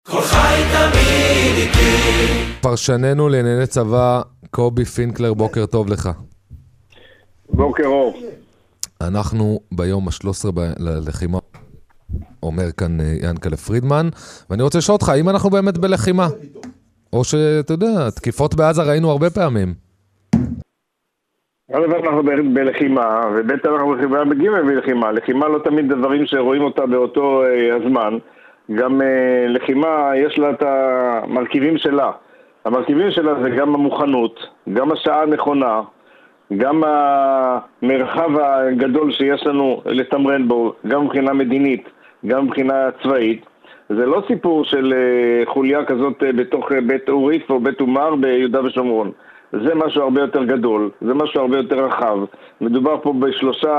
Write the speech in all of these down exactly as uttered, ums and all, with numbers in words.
כל חי תמיד איתי. פרשננו לענייני צבא, קובי פינקלר, בוקר טוב לך. בוקר אור. אנחנו ביום ה-שלוש עשרה ללחימה, אומר כאן ינקלה פרידמן, ואני רוצה לשאול אותך, האם אנחנו באמת בלחימה? או שאתה יודע, תקיפות בעזה ראינו הרבה פעמים. אנחנו בלחימה, ובית אנחנו מגיעים בלחימה. לחימה לא תמיד דברים שרואים אותה באותו הזמן. גם לחימה יש לה את המרכיבים שלה. המרכיבים שלה זה גם המוכנות, גם השעה הנכונה, גם המרחב הגדול שיש לנו לתמרן בו, גם מבחינה מדינית, גם מבחינה צבאית. זה לא סיפור של חוליה כזאת בתוך בית אוריף או בית אומר ביהודה ושומרון. זה משהו הרבה יותר גדול, זה משהו הרבה יותר רחב. מדובר פה בשלושה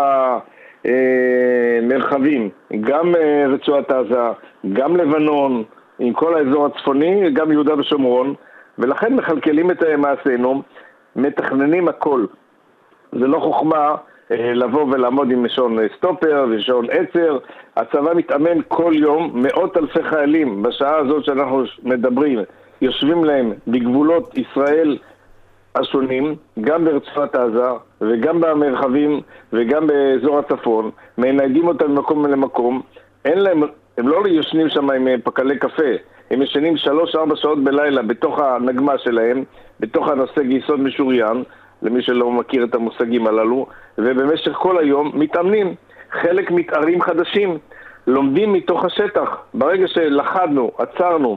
אה, מרחבים, גם אה, רצועת עזה, גם לבנון, עם כל האזור הצפוני, גם יהודה ושומרון, ולכן מחלקלים את מעשינו, מתכננים הכל. זה לא חוכמה אה, לבוא ולעמוד עם שעון סטופר ושעון עצר. הצבא מתאמן כל יום, מאות אלפי חיילים בשעה הזאת שאנחנו מדברים, יושבים להם בגבולות ישראל השונים, גם ברצועת עזה וגם במרחבים וגם באזור הצפון, מנהגים אותם ממקום למקום. אין להם, הם לא ישנים שם עם פקלי קפה, הם ישנים שלוש ארבע שעות בלילה בתוך הנגמה שלהם, בתוך הנושא גיסות משוריין, למי שלא מכיר את המושגים הללו, ובמשך כל היום מתאמנים. חלק מתארים חדשים, לומדים מתוך השטח. ברגע שלחדנו, עצרנו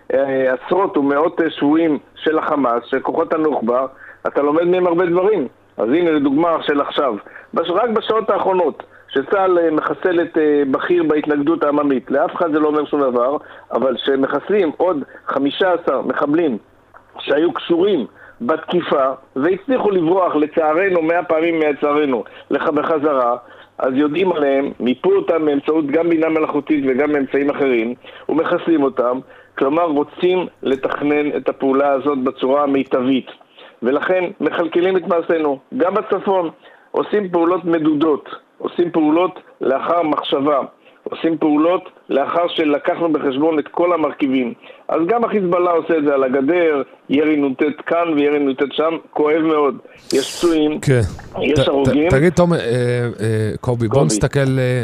עשרות ומאות שבויים של החמאס, של כוחות הנוח'בה, אתה לומד מהם הרבה דברים. אז הנה לדוגמה של עכשיו, רק בשעות האחרונות, שצה"ל מחסל את בכיר בהתנגדות העממית, לאף אחד זה לא אומר שום דבר, אבל שמחסלים עוד חמישה עשר מחבלים שהיו קשורים בתקיפה והצליחו לברוח לצערנו מאה פעמים מהצערנו בחזרה, אז יודעים עליהם, מיפו אותם באמצעות גם בינה מלאכותית וגם באמצעים אחרים, ומחסלים אותם. כלומר רוצים לתכנן את הפעולה הזאת בצורה המיטבית, ולכן מחלקלים את מעשינו. גם בצפון עושים פעולות מדודות, עושים פעולות לאחר מחשבה, עושים פעולות לאחר שלקחנו בחשבון את כל המרכיבים. אז גם החיזבאללה עושה את זה על הגדר, ירי נוטט כאן וירי נוטט שם, כואב מאוד. יש פצועים, כן. יש הרוגים. תגיד תום, קובי, בוא נסתכל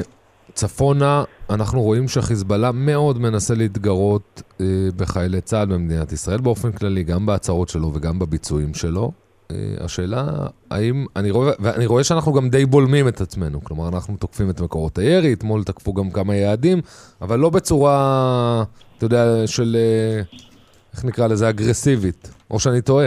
צפונה. אנחנו רואים שהחיזבאללה מאוד מנסה להתגרות אה, בחיילי צה"ל במדינת ישראל באופן כללי, גם בהצהרות שלו וגם בביצועים שלו. אה, השאלה, האם, אני רואה, ואני רואה שאנחנו גם די בולמים את עצמנו, כלומר אנחנו תוקפים את מקורות הירי, אתמול תקפו גם כמה יעדים, אבל לא בצורה, אתה יודע, של, אה, איך נקרא לזה, אגרסיבית, או שאני טועה.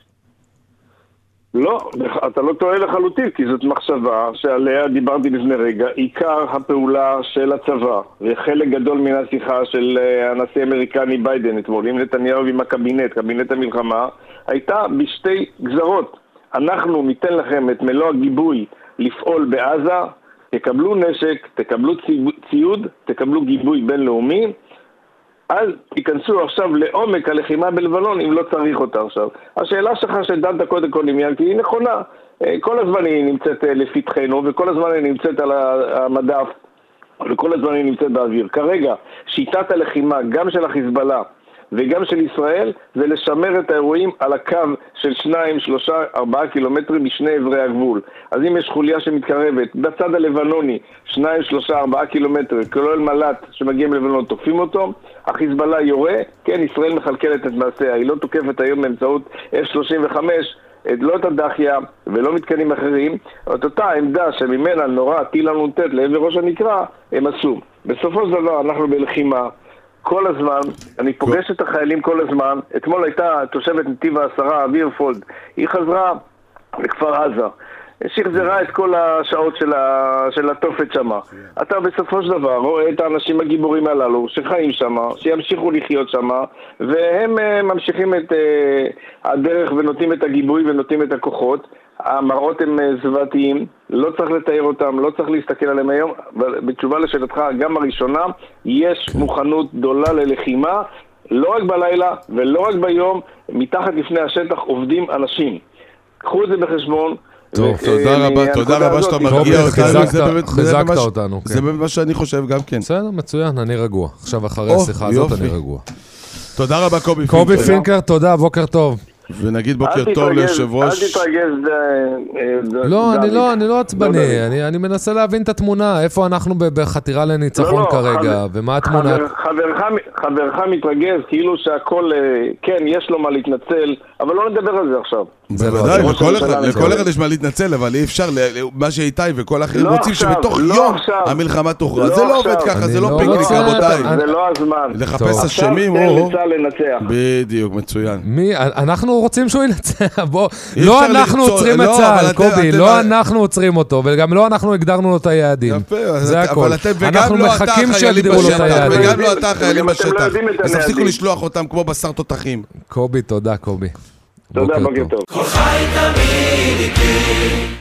לא, אתה לא טועה לחלוטין, כי זאת מחשבה שעליה דיברתי לפני רגע. עיקר הפעולה של הצבא, וחלק גדול מן השיחה של הנשיא האמריקני ביידן אתמול, עם נתניהו ועם הקבינט, קבינט המלחמה, הייתה בשתי גזרות. אנחנו ניתן לכם את מלוא הגיבוי לפעול בעזה, תקבלו נשק, תקבלו ציוד, תקבלו גיבוי בינלאומי, אז תיכנסו עכשיו לעומק הלחימה בלבנון אם לא צריך אותה עכשיו. השאלה שלך שדנת קודם כל עם ינקי היא נכונה. כל הזמן היא נמצאת לפתחנו וכל הזמן היא נמצאת על המדף וכל הזמן היא נמצאת באוויר. כרגע שיטת הלחימה גם של החיזבאללה וגם של ישראל זה לשמר את האירועים על הקו של שניים, שלושה, ארבעה קילומטרים משני עברי הגבול. אז אם יש חוליה שמתקרבת בצד הלבנוני, שניים, שלושה, ארבעה קילומטרים, כולל מל"ט שמגיעים ללבנון, תוקפים אותו, החיזבאללה יורה, כן, ישראל מחלקלת את מעשיה, היא לא תוקפת היום באמצעות אף שלושים וחמש, לא את הדחיה ולא מתקנים אחרים, את אותה העמדה שממנה נורא טיל הנ"ט לעבר ראש הנקרה, הם עשו. בסופו של דבר אנחנו בלחימה, כל הזמן, אני פוגש את החיילים כל הזמן. אתמול הייתה תושבת נתיב העשרה, אביר פולד, היא חזרה לכפר עזה, שחזרה את כל השעות של, ה... של התופת שמה. אתה בסופו של דבר רואה את האנשים הגיבורים הללו שחיים שמה, שימשיכו לחיות שמה, והם uh, ממשיכים את uh, הדרך ונותנים את הגיבוי ונותנים את הכוחות. המראות הם זוועתיים, לא צריך לתאר אותם, לא צריך להסתכל עליהם היום, אבל בתשובה לשאלתך, גם הראשונה, יש מוכנות גדולה ללחימה, לא רק בלילה ולא רק ביום, מתחת לפני השטח עובדים אנשים. קחו את זה בחשבון, טוב, תודה רבה, תודה רבה שאתה מרגיע אותנו. חיזקת אותנו. זה באמת מה שאני חושב גם כן. בסדר, מצוין, אני רגוע. עכשיו אחרי השיחה הזאת אני רגוע. תודה רבה קובי פינקלר. קובי פינקלר, תודה, בוקר טוב. ונגיד בוקר טוב ליושב ראש. אל תתרגז. לא, אני לא, אני לא עצבני, אני, אני מנסה להבין את התמונה, איפה אנחנו בחתירה לניצחון כרגע, ומה התמונה. חברך מתרגז, כאילו שהכל, כן, יש לו מה להתנצל, אבל לא נדבר על זה עכשיו. בוודאי, לכל אחד יש מה להתנצל, אבל אי אפשר, מה שאיתי וכל אחרים רוצים שבתוך יום המלחמה תוכרע. זה לא עובד ככה, זה לא פיקניק, רבותיי. זה לא הזמן. לחפש אשמים או... עכשיו תן לצלצל לנצח. בדיוק, מצוין. מי, אנחנו רוצים שהוא ינצח, בוא. לא אנחנו עוצרים את צה"ל, קובי, לא אנחנו עוצרים אותו, וגם לא אנחנו הגדרנו לו את היעדים. זה הכל. אנחנו מחכים שיגדירו לו את היעדים. וגם לא אתה חיילים בשטח. אז תפסיקו לשלוח אותם כמו בשר תותחים. קובי, תודה, קובי. תודה, בוקר טוב. כל חי תמיד איתי